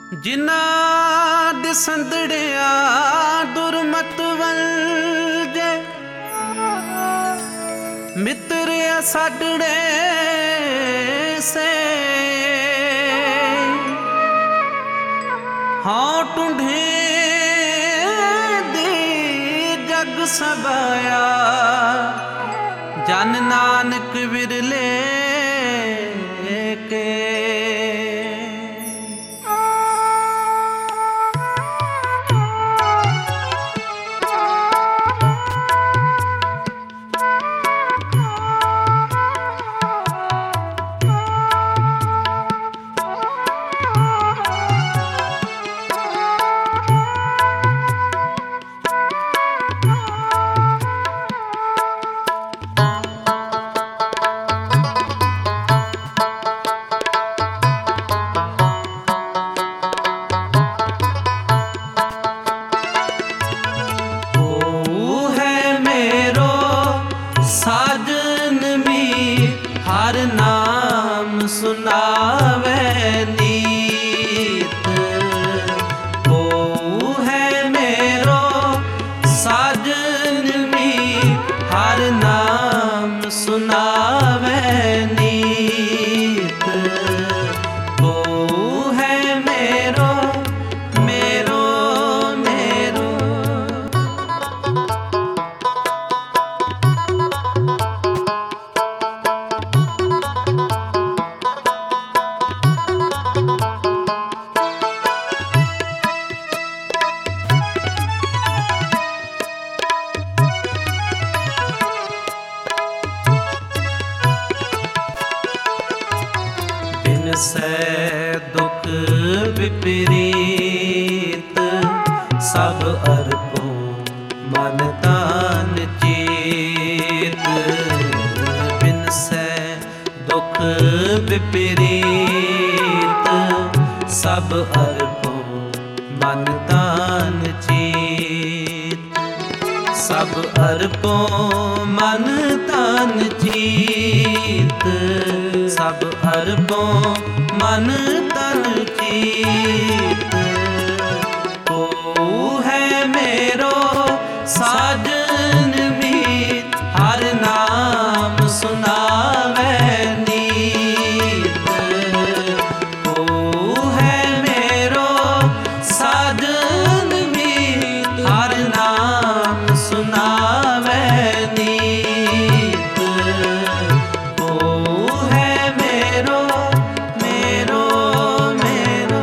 ਜਿਨ੍ਹਾਂ ਦੇ ਸੰਦੜਿਆ ਦੁਰਮਤ ਵਲਜੇ ਮਿੱਤਰ ਸਾਡੜੇ ਸੇ ਹਾਂ ਟੁੰਡੇ ਦੀ ਜਗ ਸਬਾਇਆ ਜਨ ਨਾਨਕ ਵਿਰਲੇ ਕੇ हर नाम सुनावे नीत वो है मेरो साजन भी हर नाम सुनावे नीत वो है मेरो मेरो मेरो सै दुख विपरीत सब अरबों मन तान चेत बिन सै दुख विपरीत सब अरबों मन तान चेत सब अरबों मन तान चेत सब अरबों मन तन चीत ओ है मेरो साजन मीत हर नाम सुनावे नीत ओ है मेरो साजन मीत हर नाम सुनावे नीत ओ है मेरो मेरो मेरो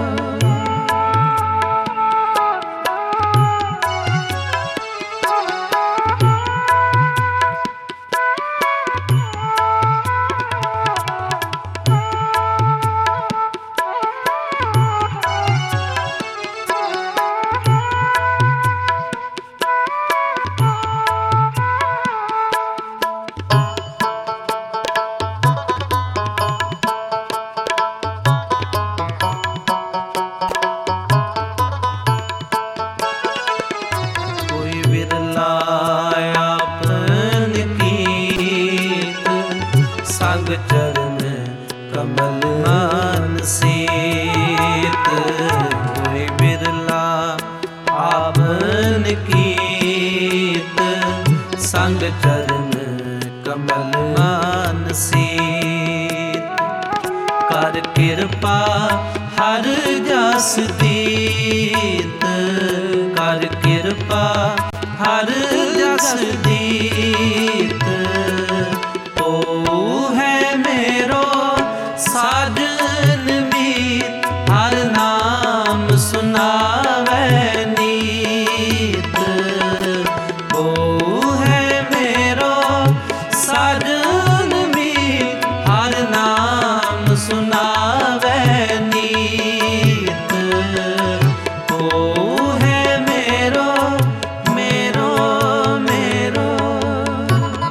संग चरण कमल मान सीत कोई बिरला आपन कीत संग चरण कमल मान सीत कर कृपा हर जस दीत कर कृपा हर जस दीत साजन मीत हर नाम सुनावे नीत वो है मेरो साजन मीत हर नाम सुनावे नीत वो है मेरो मेरो मेरो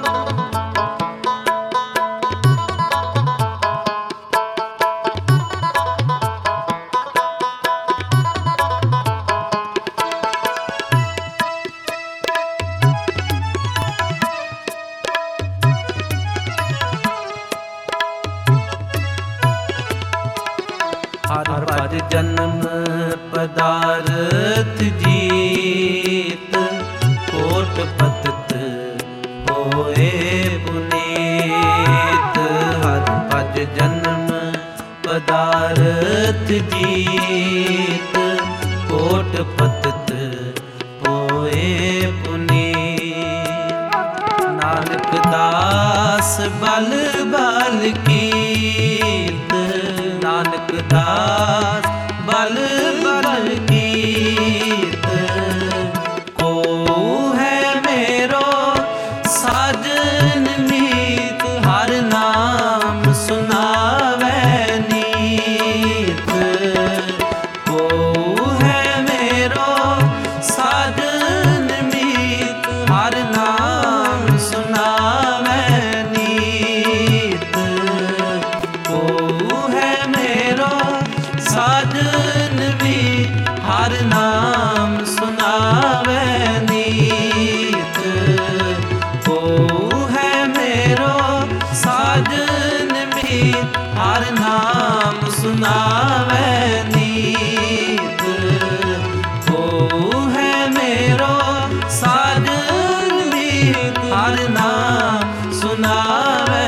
हर भज जन्म पदारथ जीत, कोट पतत होए पुनीत। हर भज जन्म पदारथ जीत, कोट पतत होए पुनीत। नानक दास बल बल कीत, नानक दास बल बल कीत। को है मेरो साजन मीत, हर नाम सुनावै नीत। को है मेरो साजन मीत, हर नाम सुनावै नीत। को है मेरो साजन मीत, हर नाम सुनावै नीत। को है मेरो साजन मीत, हर नाम सुनावै नीत। को है मेरो साजन मीत, हर नाम सुनावै